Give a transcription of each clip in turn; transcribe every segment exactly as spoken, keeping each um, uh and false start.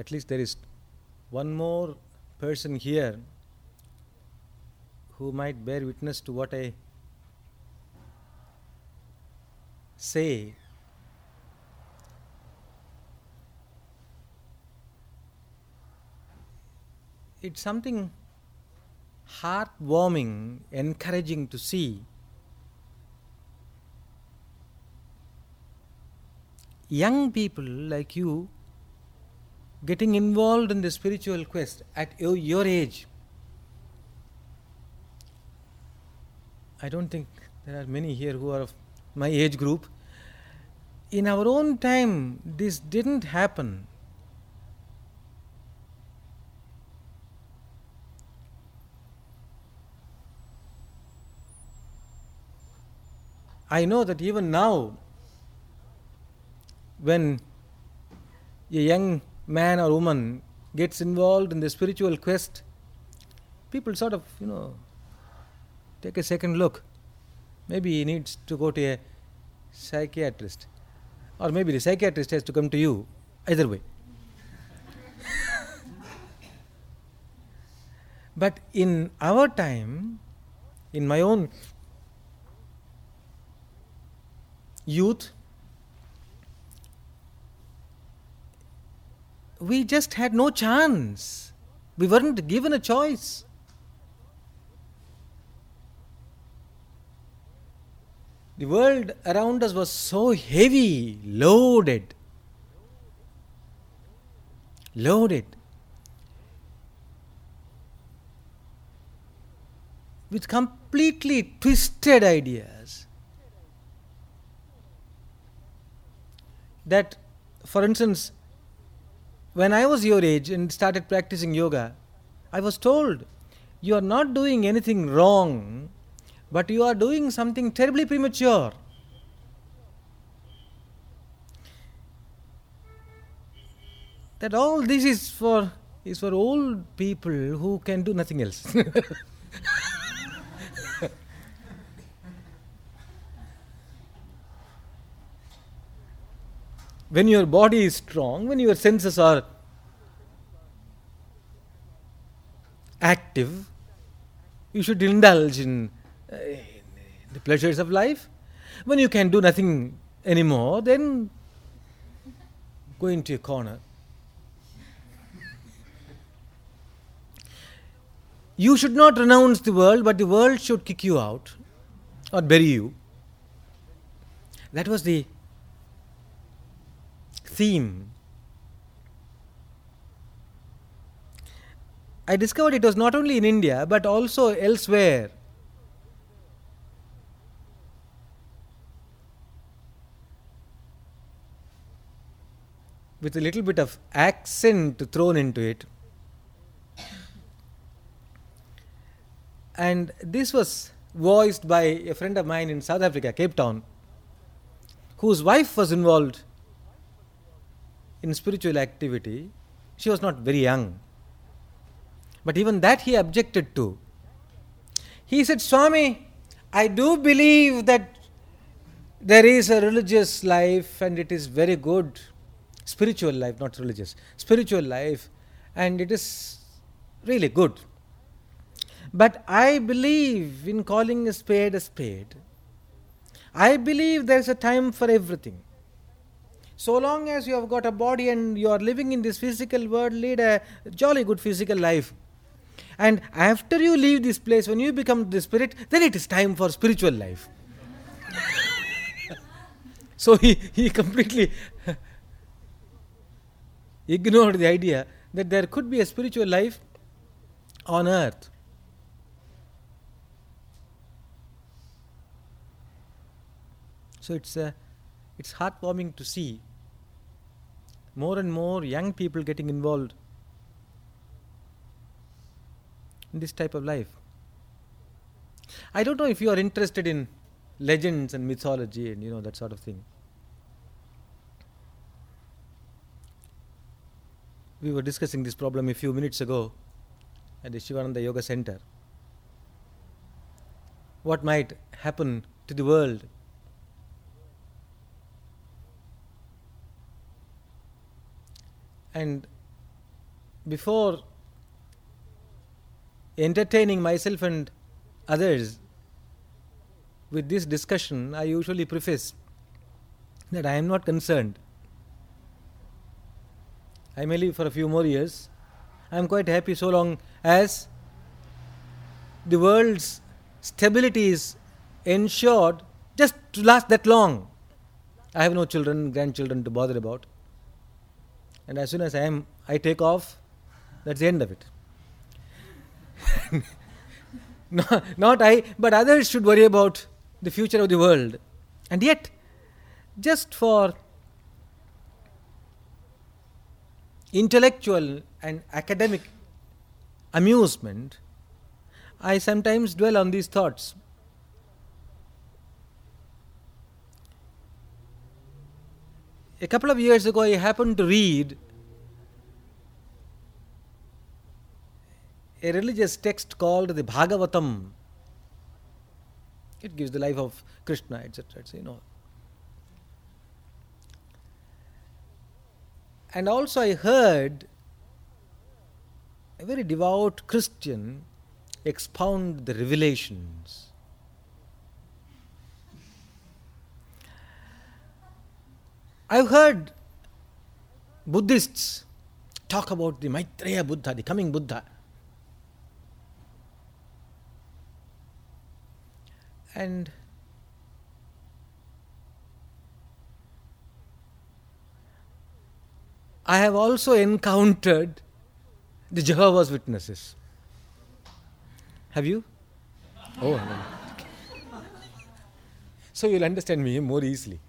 at least there is one more person here who might bear witness to what I say. It's something heartwarming, encouraging to see young people like you getting involved in the spiritual quest at your, your age. I don't think there are many here who are of my age group. In our own time, this didn't happen. I know that even now, when a young man or woman gets involved in the spiritual quest, people sort of, you know, take a second look. Maybe he needs to go to a psychiatrist, or maybe the psychiatrist has to come to you. Either way. But in our time, in my own youth, we just had no chance. We weren't given a choice. The world around us was so heavy, loaded, loaded with completely twisted ideas. That, for instance, when I was your age and started practicing yoga, I was told, you are not doing anything wrong, but you are doing something terribly premature. That all this is for is for old people who can do nothing else. When your body is strong, when your senses are active, you should indulge in uh, the pleasures of life. When you can do nothing anymore, then go into a corner. You should not renounce the world, but the world should kick you out or bury you. That was the theme. I discovered it was not only in India but also elsewhere. With a little bit of accent thrown into it. And this was voiced by a friend of mine in South Africa, Cape Town, whose wife was involved in spiritual activity. She was not very young, but even that he objected to. He said, Swami, I do believe that there is a religious life and it is very good. Spiritual life, not religious. Spiritual life, and it is really good. But I believe in calling a spade a spade. I believe there is a time for everything. So long as you have got a body and you are living in this physical world, lead a jolly good physical life. And after you leave this place, when you become the spirit, then it is time for spiritual life. So he, he completely ignored the idea that there could be a spiritual life on earth. So it's uh, it's heartwarming to see more and more young people getting involved in this type of life. I don't know if you are interested in legends and mythology and you know that sort of thing. We were discussing this problem a few minutes ago at the Shivananda Yoga Center. What might happen to the world and before entertaining myself and others with this discussion, I usually preface that I am not concerned. I may live for a few more years. I am quite happy so long as the world's stability is ensured just to last that long. I have no children, grandchildren to bother about. And as soon as I am, I take off, that's the end of it. no, not I, but others should worry about the future of the world. And yet, just for intellectual and academic amusement, I sometimes dwell on these thoughts. A couple of years ago, I happened to read a religious text called the Bhagavatam. It gives the life of Krishna, et cetera. You know. And also I heard a very devout Christian expound the revelations. I've heard Buddhists talk about the Maitreya Buddha, the coming Buddha. And I have also encountered the Jehovah's Witnesses. Have you? Oh, no. So you'll understand me more easily.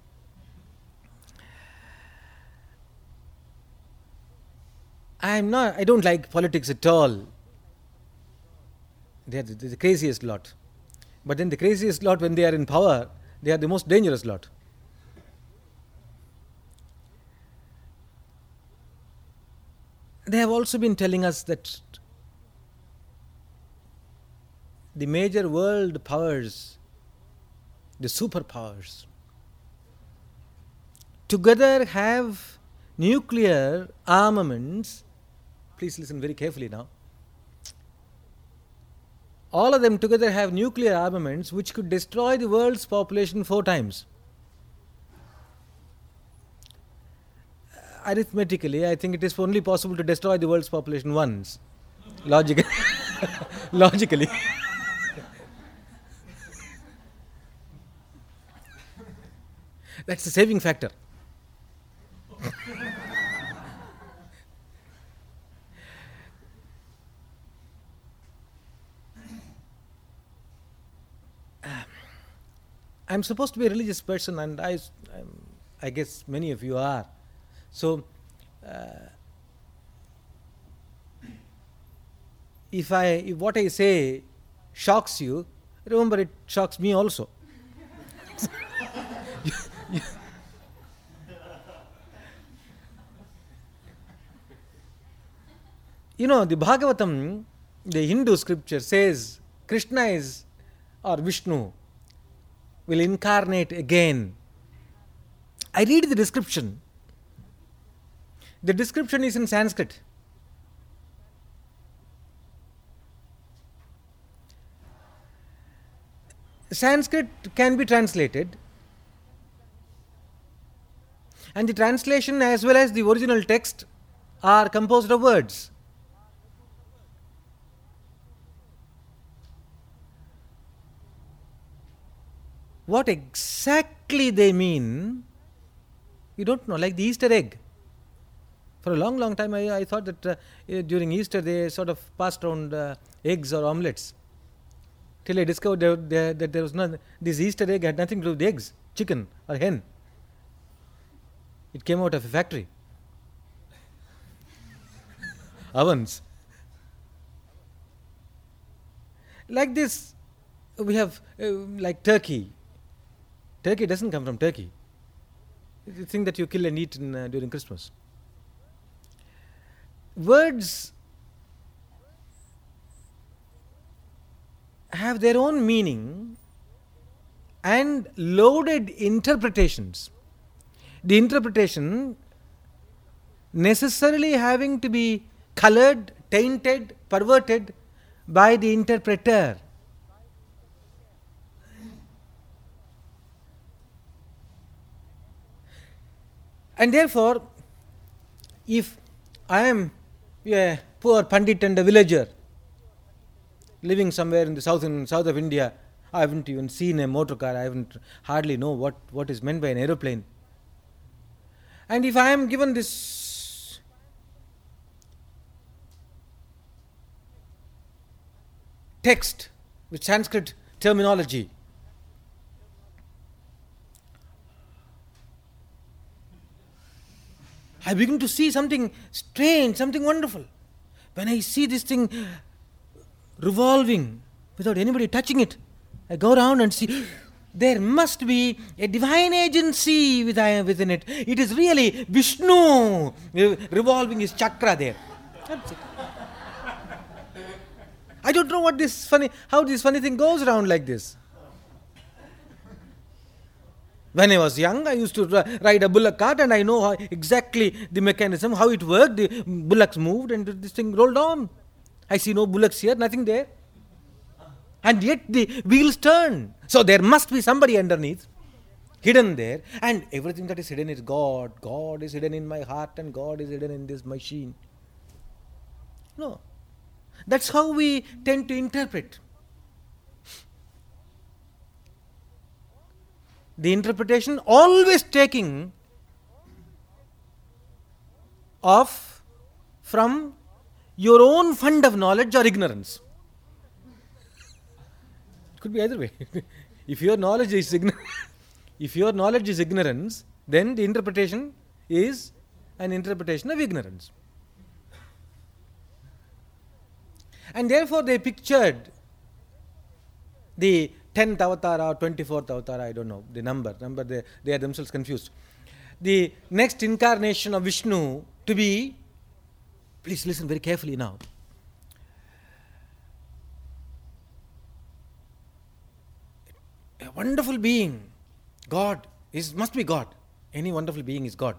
I'm not, I don't like politics at all. They are the, the craziest lot. But then the craziest lot, when they are in power, they are the most dangerous lot. They have also been telling us that the major world powers, the superpowers, together have nuclear armaments. Please listen very carefully now. All of them together have nuclear armaments which could destroy the world's population four times. Arithmetically, I think it is only possible to destroy the world's population once. Logically. Logically. That's the saving factor. I'm supposed to be a religious person, and I, I'm, I guess many of you are. So, uh, if I, if what I say shocks you, remember it shocks me also. You know, the Bhagavatam, the Hindu scripture says Krishna is, or Vishnu, will incarnate again. I read the description. The description is in Sanskrit. Sanskrit can be translated, and the translation as well as the original text are composed of words. What exactly they mean, you don't know, like the Easter egg. For a long, long time, I, I thought that uh, during Easter they sort of passed around uh, eggs or omelets. Till I discovered that there, that there was not, this Easter egg had nothing to do with eggs, chicken or hen. It came out of a factory. Ovens. Like this, we have uh, like turkey. Turkey doesn't come from Turkey. It's the thing that you kill and eat in, uh, during Christmas. Words have their own meaning and loaded interpretations. The interpretation necessarily having to be colored, tainted, perverted by the interpreter. And therefore, if I am a poor pandit and a villager living somewhere in the south in south of India, I haven't even seen a motor car, I haven't hardly know what, what is meant by an aeroplane. And if I am given this text with Sanskrit terminology, I begin to see something strange, something wonderful. When I see this thing revolving without anybody touching it, I go around and see there must be a divine agency within it. It is really Vishnu revolving his chakra there. That's it. I don't know what this funny, how this funny thing goes around like this. When I was young, I used to ride a bullock cart and I know how exactly the mechanism, how it worked. The bullocks moved and this thing rolled on. I see no bullocks here, nothing there. And yet the wheels turn. So there must be somebody underneath, hidden there. And everything that is hidden is God. God is hidden in my heart and God is hidden in this machine. No. That's how we tend to interpret. The interpretation always taking off from your own fund of knowledge or ignorance. It could be either way. If your knowledge is ignorance, if your knowledge is ignorance, then the interpretation is an interpretation of ignorance. And therefore they pictured the tenth avatar or twenty-fourth avatar, I don't know, the number, number they, they are themselves confused. The next incarnation of Vishnu to be, please listen very carefully now, a wonderful being, God, is must be God, any wonderful being is God,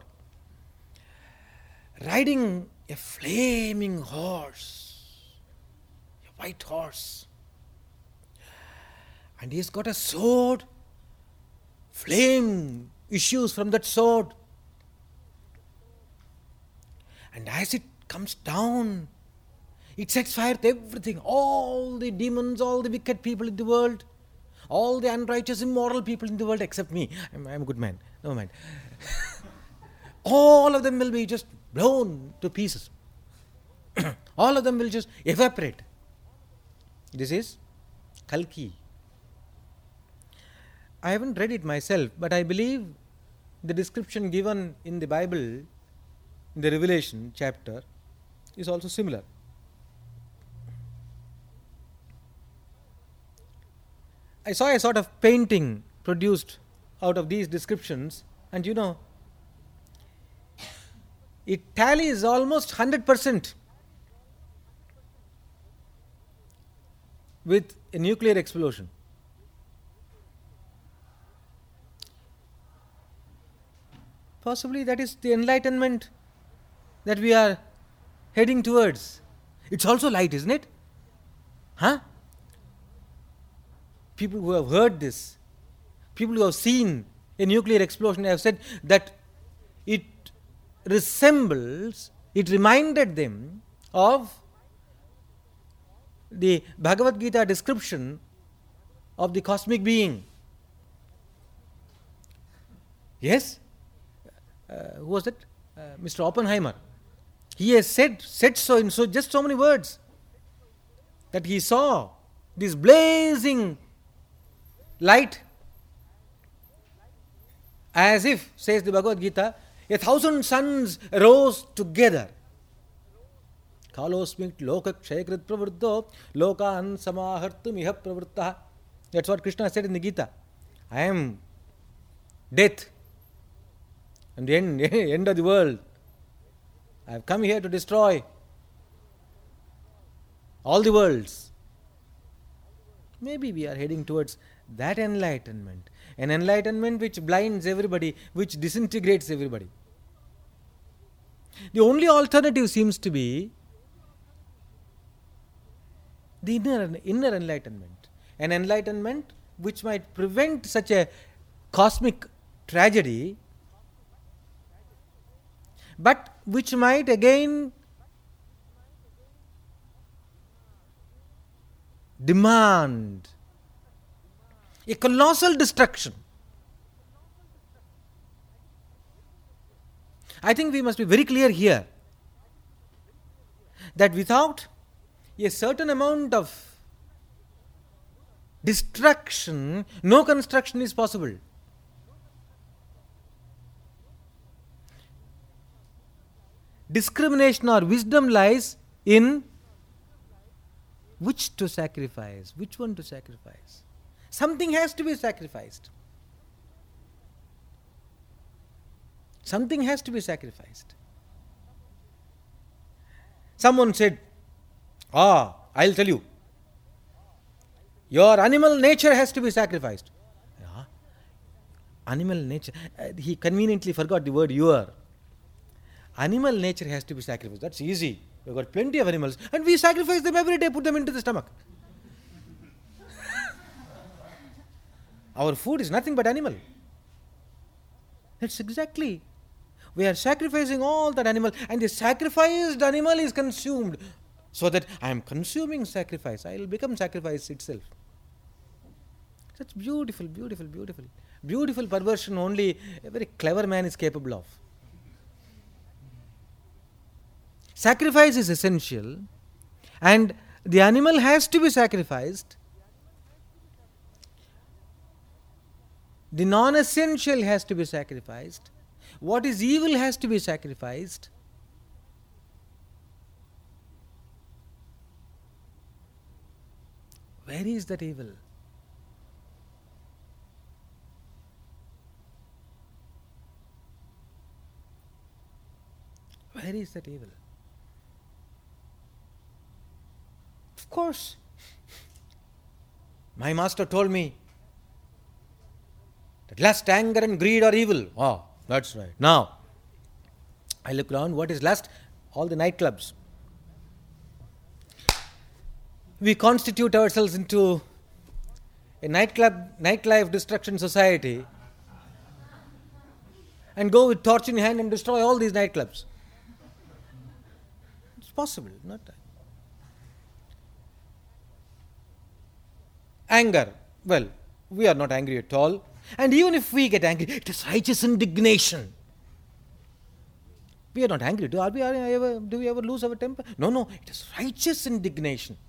riding a flaming horse, a white horse. And he's got a sword, flame issues from that sword. And as it comes down, it sets fire to everything, all the demons, all the wicked people in the world, all the unrighteous, immoral people in the world except me. I'm, I'm a good man, never mind. All of them will be just blown to pieces. All of them will just evaporate. This is Kalki. I haven't read it myself, but I believe the description given in the Bible, in the Revelation chapter, is also similar. I saw a sort of painting produced out of these descriptions, and you know, it tallies almost one hundred percent with a nuclear explosion. Possibly that is the enlightenment that we are heading towards. It's also light, isn't it? Huh? People who have heard this, people who have seen a nuclear explosion have said that it resembles, it reminded them of the Bhagavad Gita description of the cosmic being. Yes? Uh, who was it? Uh, Mister Oppenheimer. He has said said so in so just so many words that he saw this blazing light as if, says the Bhagavad Gita, a thousand suns rose together. Kalosmit loka kshayakrit pravruddho lokan samahartum iha pravruttah. That's what Krishna said in the Gita. I am death and the end, end of the world. I have come here to destroy all the worlds. Maybe we are heading towards that enlightenment. An enlightenment which blinds everybody, which disintegrates everybody. The only alternative seems to be the inner, inner enlightenment. An enlightenment which might prevent such a cosmic tragedy, but which might again demand a colossal destruction. I think we must be very clear here that without a certain amount of destruction, no construction is possible. Discrimination or wisdom lies in which to sacrifice, which one to sacrifice. Something has to be sacrificed. Something has to be sacrificed. Someone said, ah, I'll tell you, your animal nature has to be sacrificed. Yeah. Animal nature. Uh, he conveniently forgot the word your. Animal nature has to be sacrificed. That's easy. We've got plenty of animals and we sacrifice them every day, put them into the stomach. Our food is nothing but animal. That's exactly. We are sacrificing all that animal, and the sacrificed animal is consumed, so that I am consuming sacrifice. I will become sacrifice itself. Such beautiful, beautiful, beautiful. Beautiful perversion only a very clever man is capable of. Sacrifice is essential, and the animal has to be sacrificed. The non-essential has to be sacrificed. What is evil has to be sacrificed. Where is that evil? Where is that evil? Of course. My master told me that lust, anger and greed are evil. Oh, that's right. Now, I look around, what is lust? All the nightclubs. We constitute ourselves into a nightclub, nightlife destruction society and go with torch in hand and destroy all these nightclubs. It's possible, not that. Anger. Well, we are not angry at all. And even if we get angry, it is righteous indignation. We are not angry. Do, are we, are we ever, do we ever lose our temper? No, no. It is righteous indignation.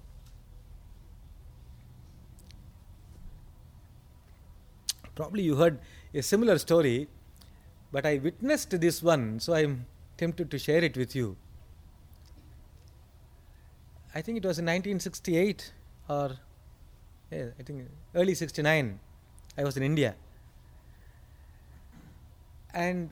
Probably you heard a similar story, but I witnessed this one, so I am tempted to share it with you. I think it was in nineteen sixty-eight or yeah, I think early sixty-nine. I was in India. And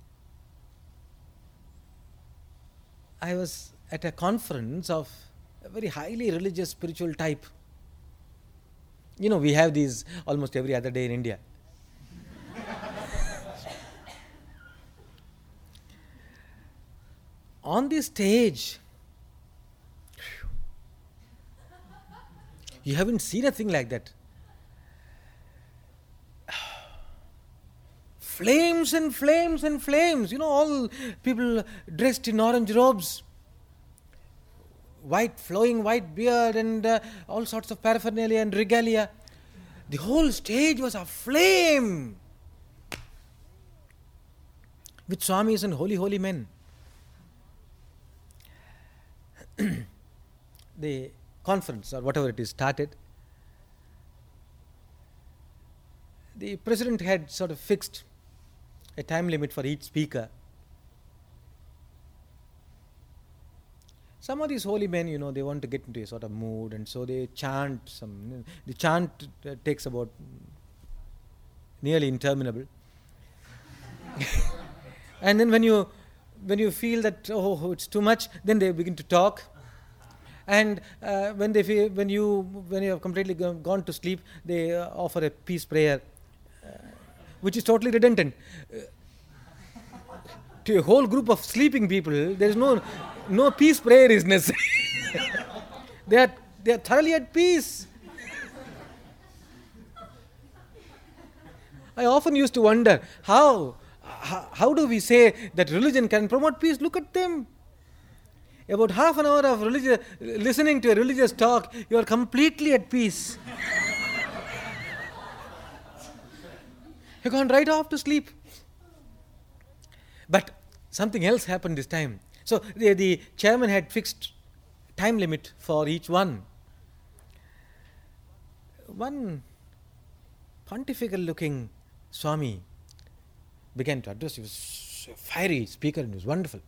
I was at a conference of a very highly religious spiritual type. You know, we have these almost every other day in India. On the stage, you haven't seen a thing like that. Flames and flames and flames. You know, all people dressed in orange robes, white, flowing white beard and uh, all sorts of paraphernalia and regalia. The whole stage was aflame with swamis and holy, holy men. The conference or whatever it is started. The president had sort of fixed a time limit for each speaker. Some of these holy men, you know, they want to get into a sort of mood, and so they chant some. The chant uh, takes about nearly interminable. And then when you when you feel that oh it's too much, then they begin to talk. And uh, when they feel, when you when you have completely gone, gone to sleep, they uh, offer a peace prayer, uh, which is totally redundant. Uh, to a whole group of sleeping people, there is no no peace prayer is necessary. they are They are thoroughly at peace. I often used to wonder, how, how, how do we say that religion can promote peace? Look at them. About half an hour of religious, listening to a religious talk, you are completely at peace. You've gone right off to sleep. But something else happened this time. So the, the chairman had fixed time limit for each one. One pontifical looking Swami began to address. He was a fiery speaker and he was wonderful.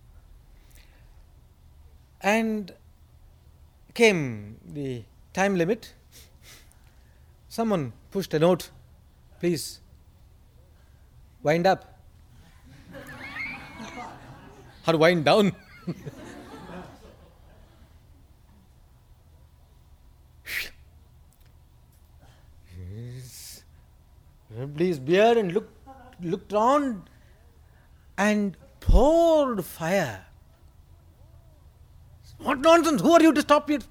And came the time limit. Someone pushed a note, please wind up. Or wind down. Yes. Rubbed his beard and looked, looked round and poured fire. What nonsense! Who are you to stop it?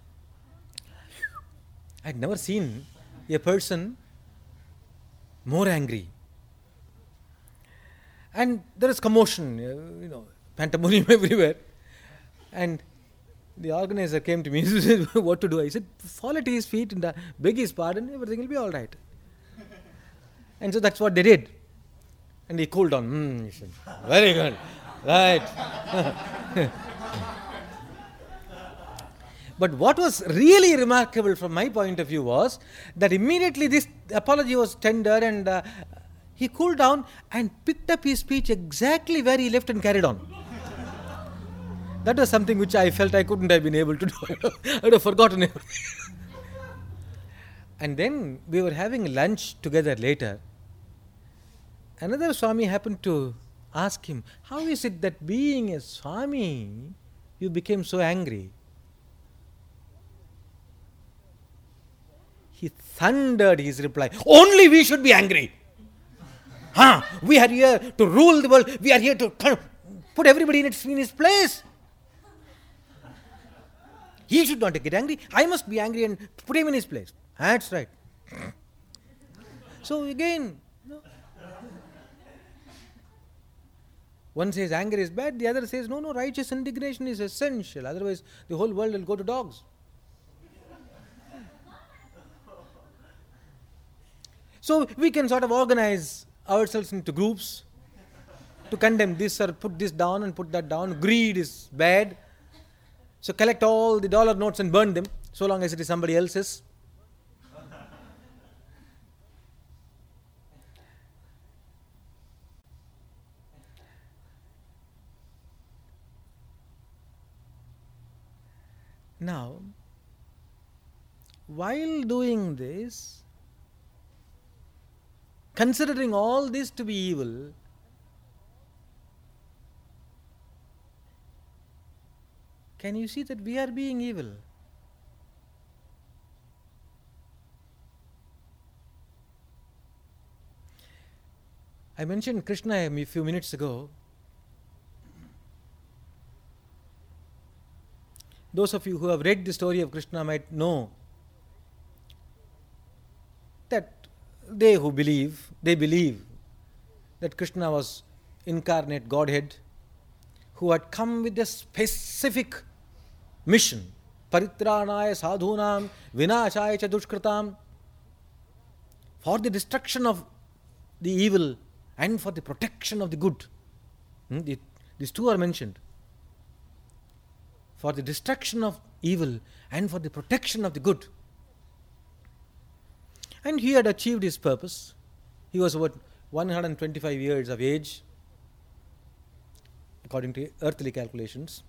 I had never seen a person more angry. And there is commotion, you know, pandemonium everywhere. And the organizer came to me and said, what to do? I said, fall at his feet and beg his pardon, everything will be all right. And so that's what they did. And he cooled down. Mm, he said, very good. Right. But what was really remarkable from my point of view was that immediately this apology was tendered and uh, he cooled down and picked up his speech exactly where he left and carried on. That was something which I felt I couldn't have been able to do. I would have forgotten everything. And then we were having lunch together later. Another Swami happened to ask him, how is it that being a Swami, you became so angry? He thundered his reply, only we should be angry. Huh? We are here to rule the world. We are here to put everybody in its, in its place. He should not get angry. I must be angry and put him in his place. That's right. So again, no. One says anger is bad, the other says no, no, righteous indignation is essential. Otherwise, the whole world will go to dogs. So we can sort of organize ourselves into groups to condemn this or put this down and put that down. Greed is bad. So collect all the dollar notes and burn them, so long as it is somebody else's. Now, while doing this, considering all this to be evil, can you see that we are being evil? I mentioned Krishna a few minutes ago. Those of you who have read the story of Krishna might know that they who believe, they believe that Krishna was incarnate Godhead who had come with a specific mission. Paritranaya sadhunam vinashaya cha dushkritam, for the destruction of the evil and for the protection of the good. Hmm? The, these two are mentioned. For the destruction of evil and for the protection of the good. And he had achieved his purpose. He was about one hundred twenty-five years of age, according to earthly calculations.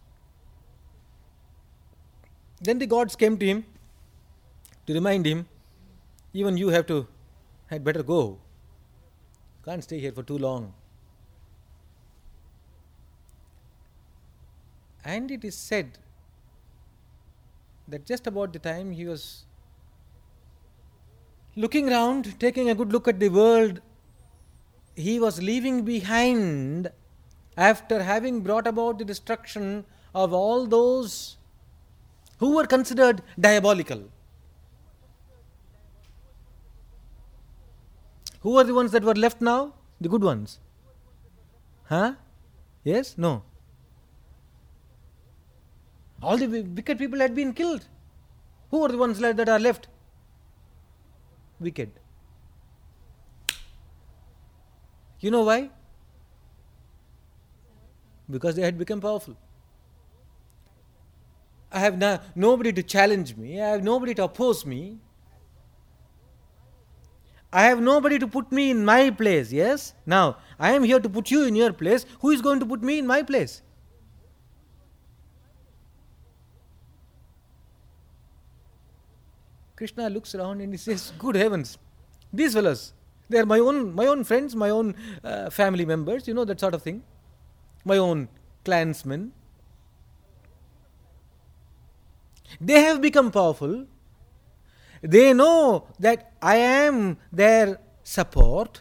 Then the gods came to him to remind him, even you have to, had better go. You can't stay here for too long. And it is said that just about the time he was looking round, taking a good look at the world he was leaving behind after having brought about the destruction of all those who were considered diabolical. Who are the ones that were left now? The good ones. Huh? Yes? No. All the wicked people had been killed. Who are the ones that are left? Wicked. You know why? Because they had become powerful. I have no, nobody to challenge me. I have nobody to oppose me. I have nobody to put me in my place. Yes? Now, I am here to put you in your place. Who is going to put me in my place? Krishna looks around and he says, good heavens, these fellows, they are my own, my own friends, my own uh, family members, you know, that sort of thing. My own clansmen. They have become powerful. They know that I am their support.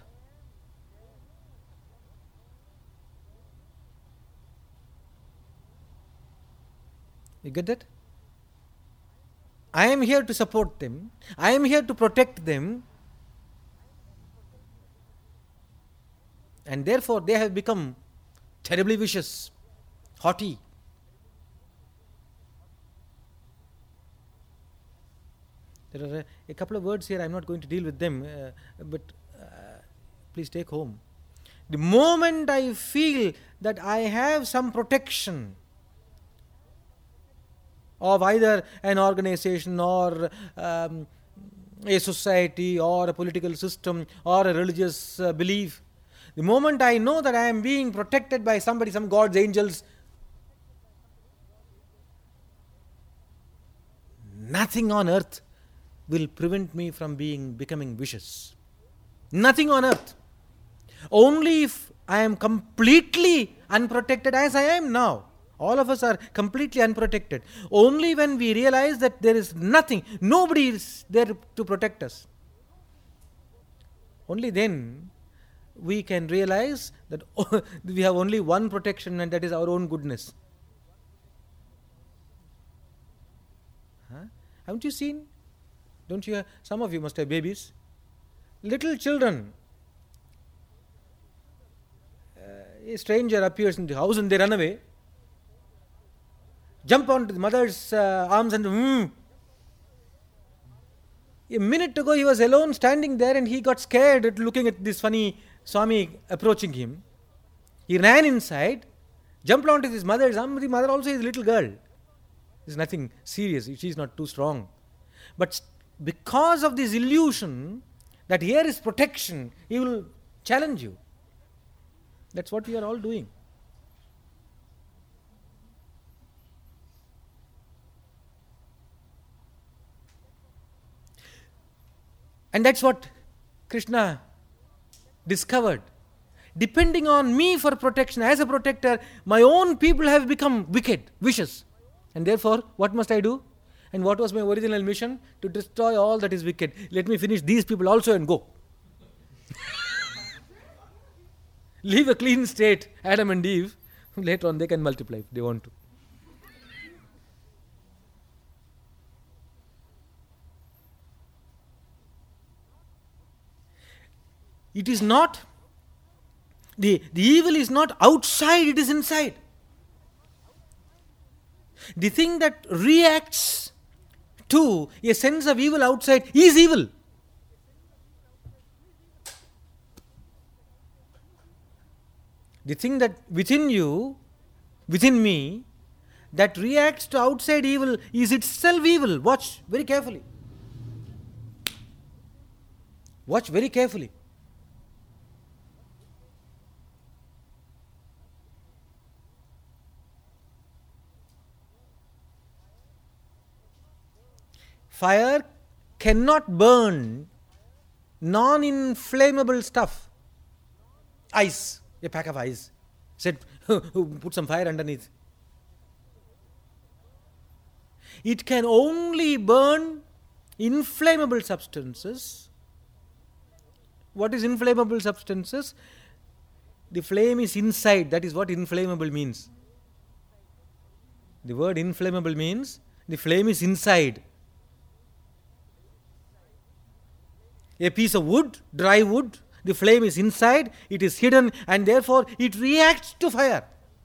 You get that? I am here to support them. I am here to protect them. And therefore they have become terribly vicious, haughty. There are a, a couple of words here, I am not going to deal with them, uh, but uh, please take home. The moment I feel that I have some protection of either an organization or um, a society or a political system or a religious uh, belief, the moment I know that I am being protected by somebody, some God's angels, nothing on earth will prevent me from being becoming vicious. Nothing on earth. Only if I am completely unprotected as I am now. All of us are completely unprotected. Only when we realize that there is nothing, nobody is there to protect us. Only then we can realize that we have only one protection, and that is our own goodness. Huh? Haven't you seen? Don't you have, some of you must have babies. Little children. Uh, a stranger appears in the house and they run away. Jump onto the mother's uh, arms and mm. A minute ago he was alone standing there and he got scared at looking at this funny Swami approaching him. He ran inside, jumped onto his mother's arm. The mother also is a little girl. It's nothing serious. She is not too strong. But because of this illusion that here is protection, he will challenge you. That's what we are all doing. And that's what Krishna discovered. Depending on me for protection, as a protector, my own people have become wicked, vicious. And therefore, what must I do? And what was my original mission? To destroy all that is wicked. Let me finish these people also and go. Leave a clean state, Adam and Eve. Later on they can multiply if they want to. It is not, the, the evil is not outside, it is inside. The thing that reacts to a sense of evil outside is evil. The thing that within you, within me, that reacts to outside evil is itself evil. Watch very carefully. Watch very carefully. Fire cannot burn non-inflammable stuff. Ice, a pack of ice. Said, put some fire underneath. It can only burn inflammable substances. What is inflammable substances? The flame is inside. That is what inflammable means. The word inflammable means the flame is inside. A piece of wood, dry wood, the flame is inside, it is hidden, and therefore it reacts to fire.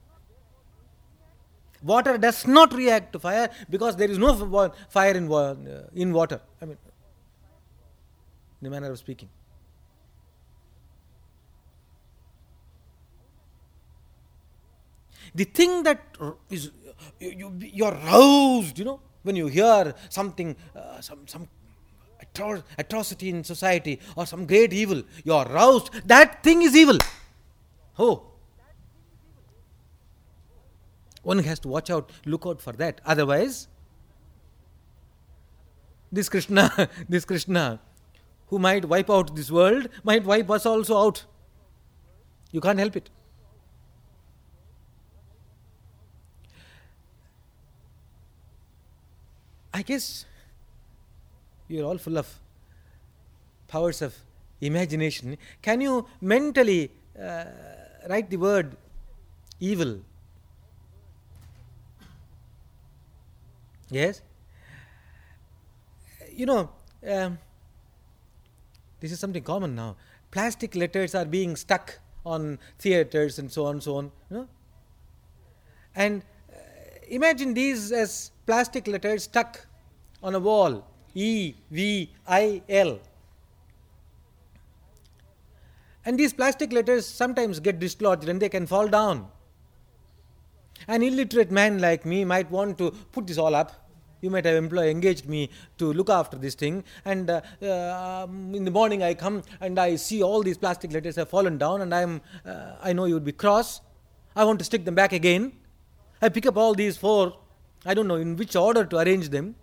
Water does not react to fire because there is no fire in, uh, in water. I mean, in the manner of speaking. The thing that is, you, you, you are roused, you know, when you hear something, uh, some, some atro- atrocity in society or some great evil, you are roused. That thing is evil. Oh. One has to watch out, look out for that. Otherwise, this Krishna, this Krishna, who might wipe out this world, might wipe us also out. You can't help it. I guess you're all full of powers of imagination. Can you mentally uh, write the word evil? Yes? You know, um, this is something common now. Plastic letters are being stuck on theaters and so on and so on. You know? And uh, imagine these as plastic letters stuck on a wall. E, V, I, L. And these plastic letters sometimes get dislodged and they can fall down. An illiterate man like me might want to put this all up. You might have employed, engaged me to look after this thing, and uh, uh, in the morning I come and I see all these plastic letters have fallen down, and I'm, uh, I know you would be cross. I want to stick them back again. I pick up all these four. I don't know in which order to arrange them.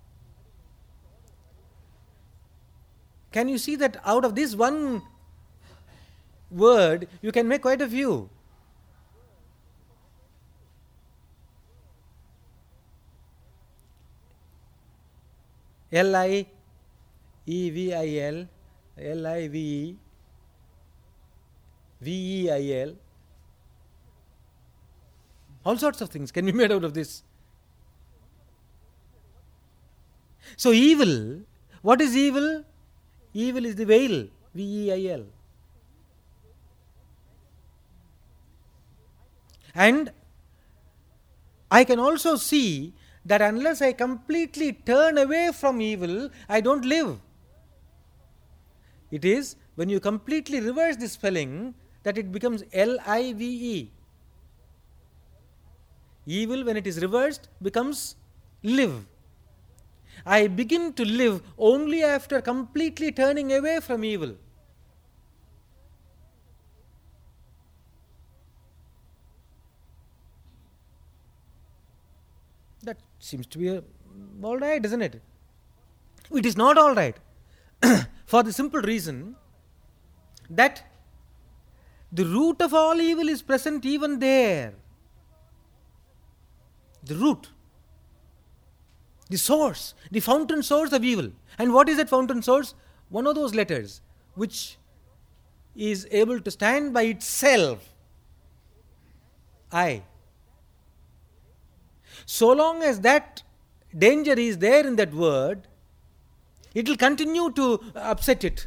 Can you see that out of this one word, you can make quite a few? L I E V I L, L I V E, V E I L. All sorts of things can be made out of this. So evil, what is evil? Evil is the veil, V E I L. And I can also see that unless I completely turn away from evil, I don't live. It is when you completely reverse the spelling that it becomes L I V E. Evil, when it is reversed, becomes live. I begin to live only after completely turning away from evil. That seems to be a, all right, isn't it? It is not all right. For the simple reason that the root of all evil is present even there. The root. The source. The fountain source of evil. And what is that fountain source? One of those letters which is able to stand by itself. I. So long as that danger is there in that word, it will continue to upset it.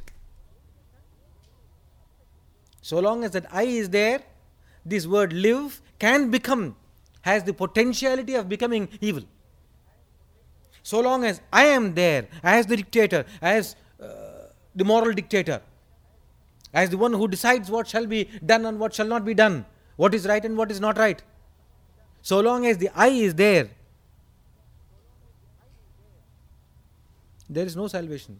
So long as that I is there, this word live can become, has the potentiality of becoming evil. So long as I am there, as the dictator, as uh, the moral dictator, as the one who decides what shall be done and what shall not be done, what is right and what is not right. So long as the I is there, there is no salvation.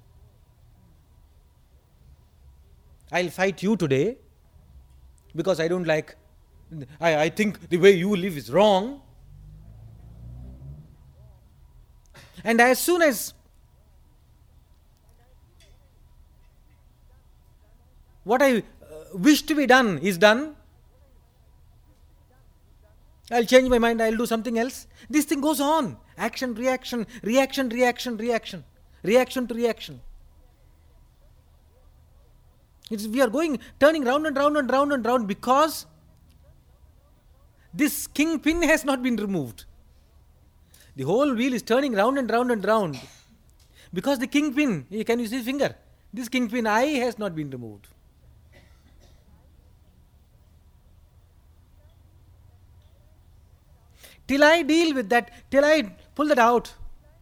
I'll fight you today because I don't like, I, I think the way you live is wrong. And as soon as what I uh, wish to be done is done, I'll change my mind, I'll do something else. This thing goes on. Action, reaction, reaction, reaction, reaction. Reaction to reaction. It's, we are going, turning round and round and round and round because this kingpin has not been removed. The whole wheel is turning round and round and round. Because the kingpin, can you see his finger? This kingpin eye has not been removed. Till I deal with that, till I pull that out.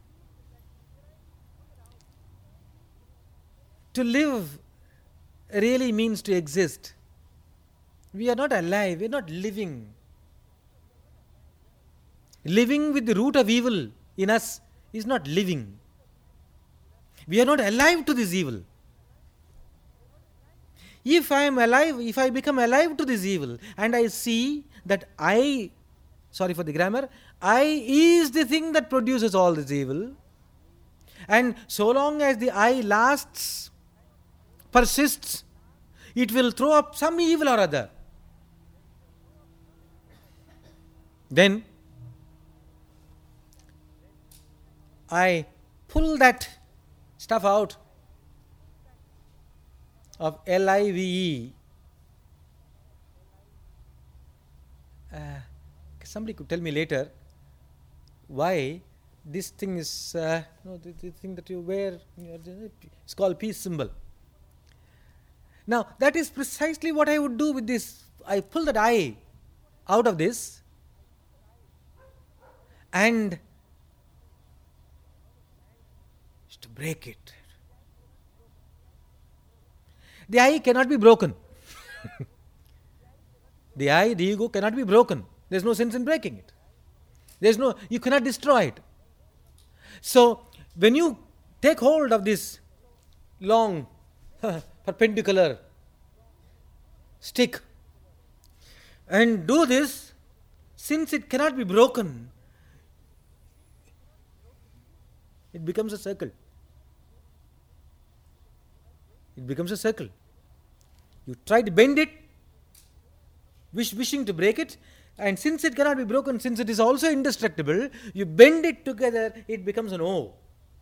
To live really means to exist. We are not alive, we are not living. Living with the root of evil in us is not living. We are not alive to this evil. If I am alive, if I become alive to this evil and I see that I, sorry for the grammar, I is the thing that produces all this evil, and so long as the I lasts, persists, it will throw up some evil or other. Then I pull that stuff out of L I V E. Uh, somebody could tell me later why this thing is, uh, no, the, the thing that you wear, it's called peace symbol. Now, that is precisely what I would do with this. I pull that I out of this and to break it. The I cannot be broken. The I, the ego cannot be broken. There is no sense in breaking it. There is no, you cannot destroy it. So, when you take hold of this long, perpendicular stick and do this, since it cannot be broken, it becomes a circle. It becomes a circle. You try to bend it, wish, wishing to break it, and since it cannot be broken, since it is also indestructible, you bend it together, it becomes an O.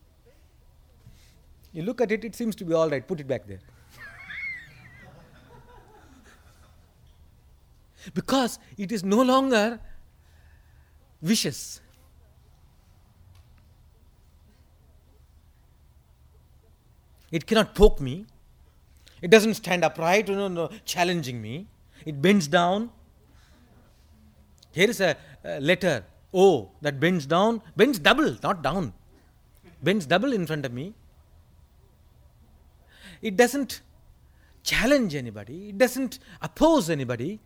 You look at it, it seems to be all right, put it back there. Because it is no longer vicious. It cannot poke me. It doesn't stand upright, no, no, challenging me. It bends down. Here is a, a letter O that bends down, bends double, not down. Bends double in front of me. It doesn't challenge anybody. It doesn't oppose anybody.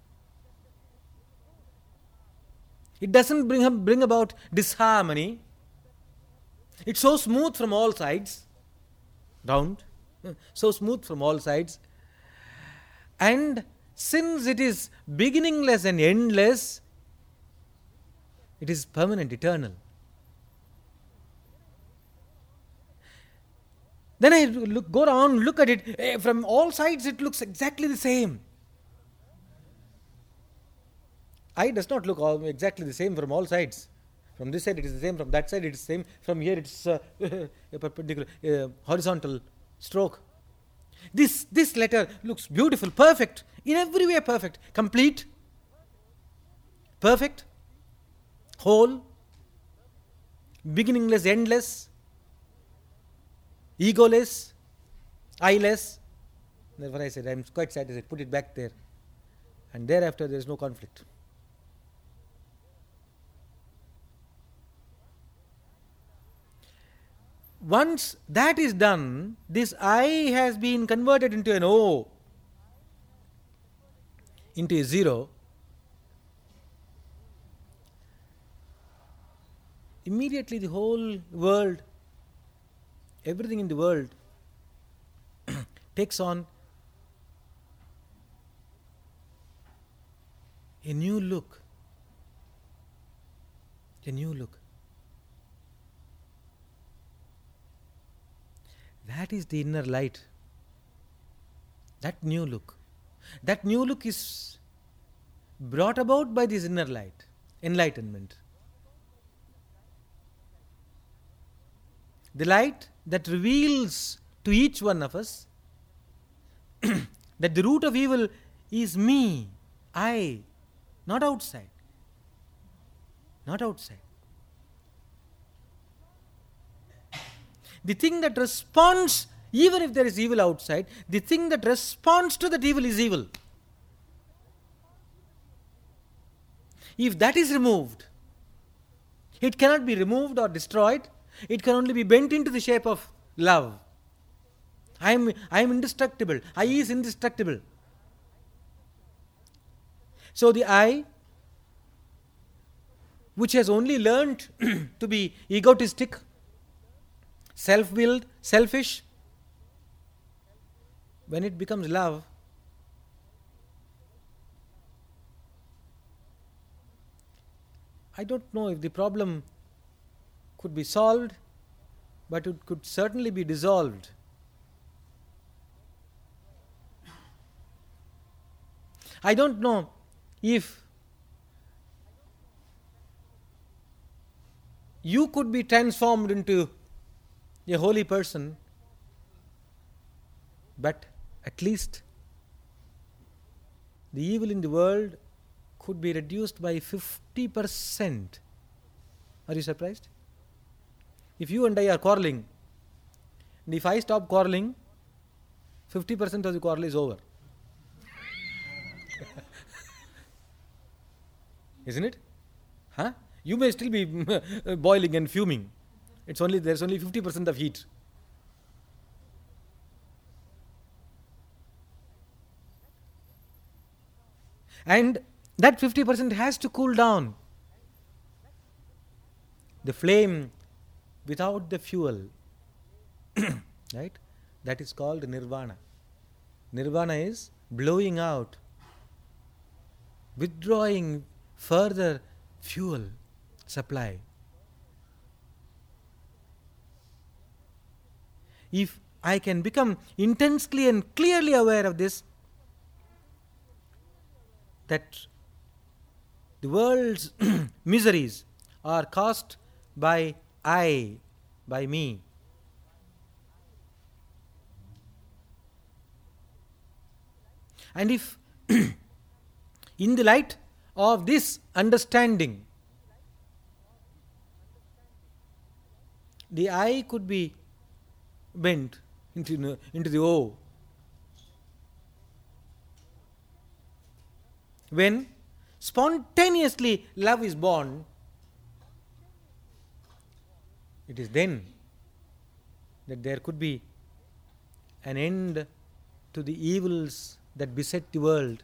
It doesn't bring, up, bring about disharmony. It's so smooth from all sides. Round, so smooth from all sides. And since it is beginningless and endless, it is permanent, eternal. Then I look, go around, look at it, eh, from all sides it looks exactly the same. I does not look all exactly the same from all sides. From this side it is the same, from that side it is the same, from here it is uh, a perpendicular, uh, horizontal stroke. This, this letter looks beautiful, perfect, in every way perfect, complete, perfect, whole, beginningless, endless, egoless, I-less. Therefore I said, I am quite satisfied, put it back there. And thereafter there is no conflict. Once that is done, this I has been converted into an O, into a zero. Immediately the whole world, everything in the world takes on a new look. A new look. That is the inner light. That new look. That new look is brought about by this inner light, enlightenment. The light that reveals to each one of us that the root of evil is me, I, not outside. Not outside. The thing that responds, even if there is evil outside, the thing that responds to that evil is evil. If that is removed, it cannot be removed or destroyed. It can only be bent into the shape of love. I am, I am indestructible. I is indestructible. So the I, which has only learned to be egotistic, self-willed, selfish, when it becomes love, I don't know if the problem could be solved, but it could certainly be dissolved. I don't know if you could be transformed into a holy person, but at least the evil in the world could be reduced by fifty percent. Are you surprised? If you and I are quarreling, and if I stop quarreling, fifty percent of the quarrel is over. Isn't it? Huh? You may still be boiling and fuming. It's only there's only fifty percent of heat. And that fifty percent has to cool down. The flame without the fuel, right? That is called nirvana. Nirvana is blowing out, withdrawing further fuel supply. If I can become intensely and clearly aware of this, that the world's miseries are caused by I, by me. And if in the light of this understanding, the I could be bent into, into the O, when spontaneously love is born, it is then that there could be an end to the evils that beset the world.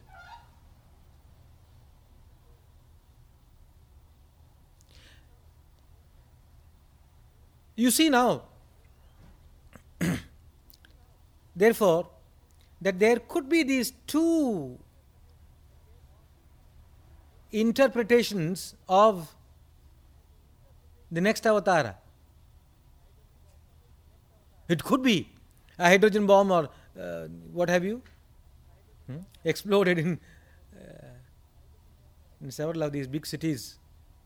You see now, therefore, that there could be these two interpretations of the next avatara. It could be a hydrogen bomb or uh, what have you, hmm? exploded in, uh, in several of these big cities.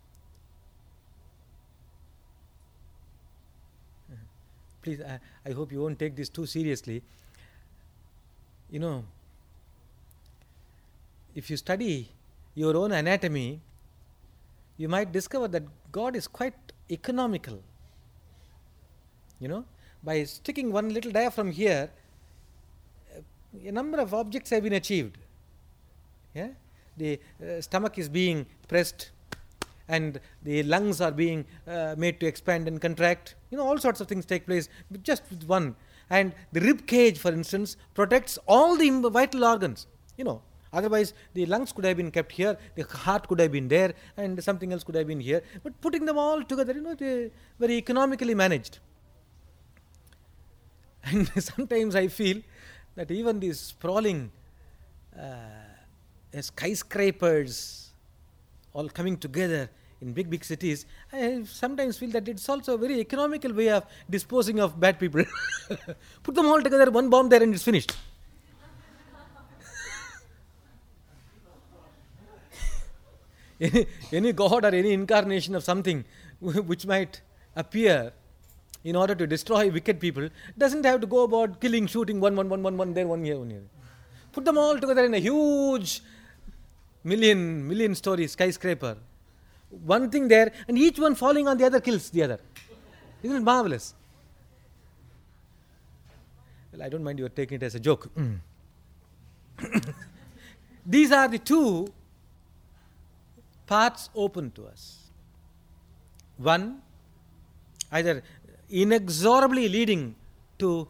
Please, I, I hope you won't take this too seriously. You know, if you study your own anatomy, you might discover that God is quite economical. You know, by sticking one little diaphragm here, a number of objects have been achieved. Yeah, the uh, stomach is being pressed, and the lungs are being uh, made to expand and contract. You know, all sorts of things take place with just with one. And the rib cage, for instance, protects all the vital organs. You know, otherwise the lungs could have been kept here, the heart could have been there, and something else could have been here. But putting them all together, you know, they're very economically managed. And sometimes I feel that even these sprawling uh, skyscrapers all coming together in big, big cities, I sometimes feel that it's also a very economical way of disposing of bad people. Put them all together, one bomb there, and it's finished. any, any god or any incarnation of something which might appear in order to destroy wicked people doesn't have to go about killing, shooting, one, one, one, one, one there, one here, one here. Put them all together in a huge million, million story skyscraper. One thing there, and each one falling on the other kills the other. Isn't it marvelous? Well, I don't mind you taking it as a joke. These are the two paths open to us. One, either inexorably leading to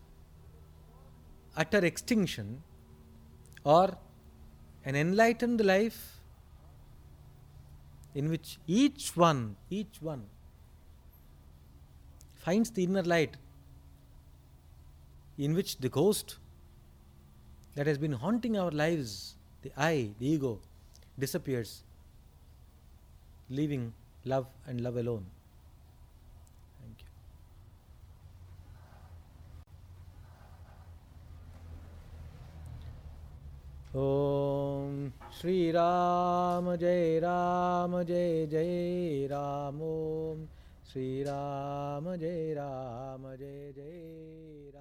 utter extinction, or an enlightened life in which each one, each one finds the inner light, in which the ghost that has been haunting our lives, the I, the ego, disappears, leaving love and love alone. Thank you. Om Shri Ram Jai Ram Jai Jai Ram. Om Shri Ram Jai Ram Jai Jai Ram.